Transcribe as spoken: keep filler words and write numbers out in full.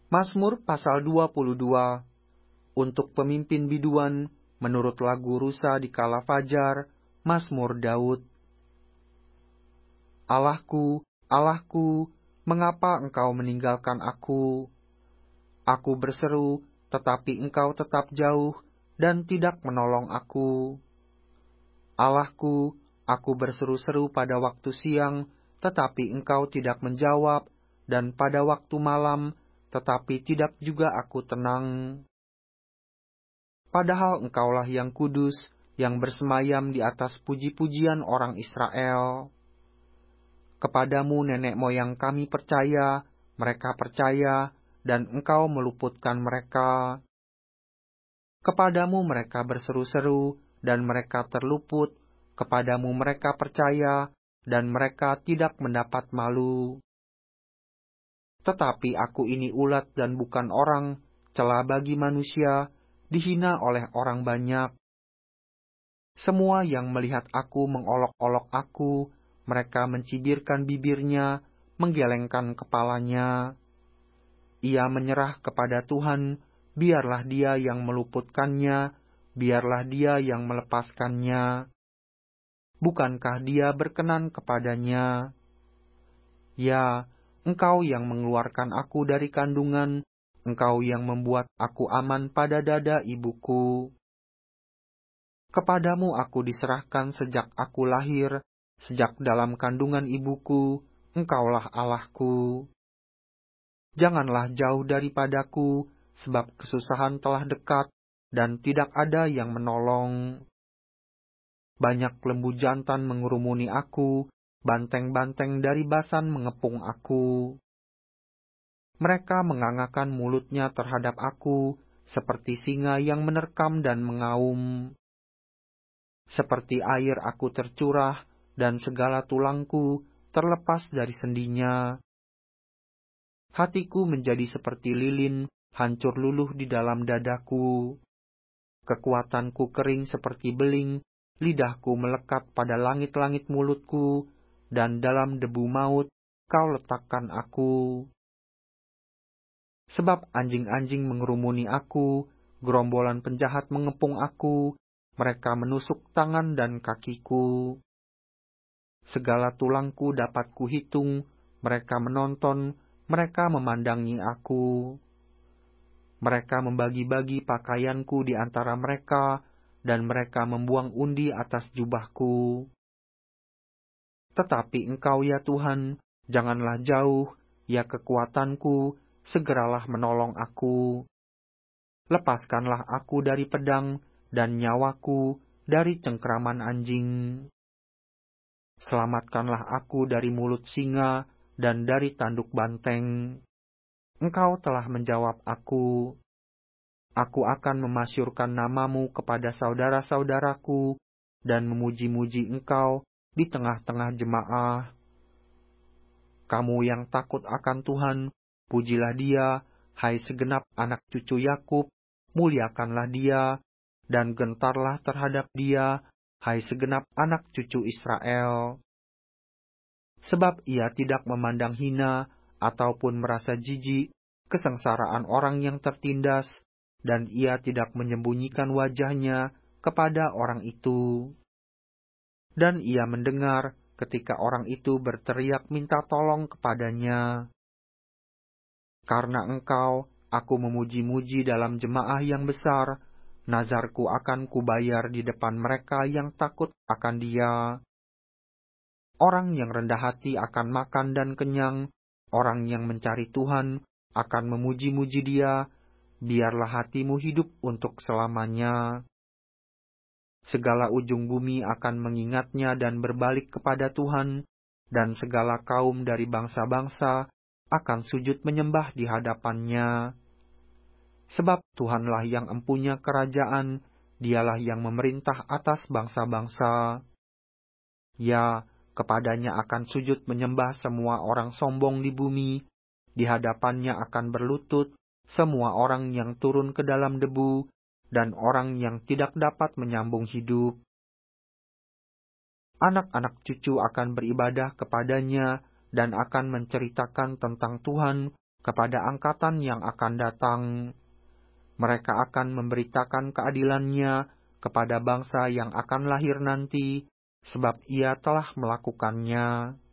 Mazmur pasal dua puluh dua. Untuk pemimpin biduan, menurut lagu Rusa di kala fajar, Mazmur Daud. Allahku, Allahku, mengapa engkau meninggalkan aku? Aku berseru, tetapi engkau tetap jauh dan tidak menolong aku. Allahku, aku berseru-seru pada waktu siang, tetapi engkau tidak menjawab, dan pada waktu malam, tetapi tidak juga aku tenang. Padahal engkaulah yang kudus, yang bersemayam di atas puji-pujian orang Israel. Kepadamu nenek moyang kami percaya, mereka percaya, dan engkau meluputkan mereka. Kepadamu mereka berseru-seru, dan mereka terluput. Kepadamu mereka percaya, dan mereka tidak mendapat malu. Tetapi aku ini ulat dan bukan orang, cela bagi manusia, dihina oleh orang banyak. Semua yang melihat aku mengolok-olok aku, mereka mencibirkan bibirnya, menggelengkan kepalanya. Ia menyerah kepada Tuhan, biarlah Dia yang meluputkannya, biarlah Dia yang melepaskannya. Bukankah Dia berkenan kepadanya? Ya, Engkau yang mengeluarkan aku dari kandungan, Engkau yang membuat aku aman pada dada ibuku. Kepadamu aku diserahkan sejak aku lahir, sejak dalam kandungan ibuku, Engkaulah Allahku. Janganlah jauh daripadaku, sebab kesusahan telah dekat, dan tidak ada yang menolong. Banyak lembu jantan mengurumuni aku, banteng-banteng dari Basan mengepung aku. Mereka mengangakkan mulutnya terhadap aku, seperti singa yang menerkam dan mengaum. Seperti air aku tercurah, dan segala tulangku terlepas dari sendinya. Hatiku menjadi seperti lilin, hancur luluh di dalam dadaku. Kekuatanku kering seperti beling, lidahku melekat pada langit-langit mulutku, dan dalam debu maut kau letakkan aku. Sebab anjing-anjing mengerumuni aku, gerombolan penjahat mengepung aku, mereka menusuk tangan dan kakiku. Segala tulangku dapat kuhitung, mereka menonton, mereka memandangi aku. Mereka membagi-bagi pakaianku di antara mereka, dan mereka membuang undi atas jubahku. Tetapi Engkau ya Tuhan, janganlah jauh, ya kekuatanku, segeralah menolong aku. Lepaskanlah aku dari pedang, dan nyawaku dari cengkraman anjing. Selamatkanlah aku dari mulut singa, dan dari tanduk banteng. Engkau telah menjawab aku. Aku akan memasyurkan namamu kepada saudara-saudaraku, dan memuji-muji Engkau di tengah-tengah jemaah. Kamu yang takut akan Tuhan, pujilah Dia, hai segenap anak cucu Yakub, muliakanlah Dia, dan gentarlah terhadap Dia, hai segenap anak cucu Israel. Sebab Ia tidak memandang hina, ataupun merasa jijik, kesengsaraan orang yang tertindas, dan Ia tidak menyembunyikan wajahnya kepada orang itu. Dan Ia mendengar ketika orang itu berteriak minta tolong kepadanya. Karena Engkau, aku memuji-muji dalam jemaah yang besar, nazarku akan kubayar di depan mereka yang takut akan Dia. Orang yang rendah hati akan makan dan kenyang, orang yang mencari Tuhan akan memuji-muji Dia, biarlah hatimu hidup untuk selamanya. Segala ujung bumi akan mengingatnya dan berbalik kepada Tuhan, dan segala kaum dari bangsa-bangsa akan sujud menyembah di hadapannya. Sebab Tuhanlah yang empunya kerajaan, Dialah yang memerintah atas bangsa-bangsa. Ya, kepadanya akan sujud menyembah semua orang sombong di bumi, di hadapannya akan berlutut semua orang yang turun ke dalam debu, dan orang yang tidak dapat menyambung hidup. Anak-anak cucu akan beribadah kepadanya, dan akan menceritakan tentang Tuhan kepada angkatan yang akan datang. Mereka akan memberitakan keadilan-Nya kepada bangsa yang akan lahir nanti, sebab Ia telah melakukannya.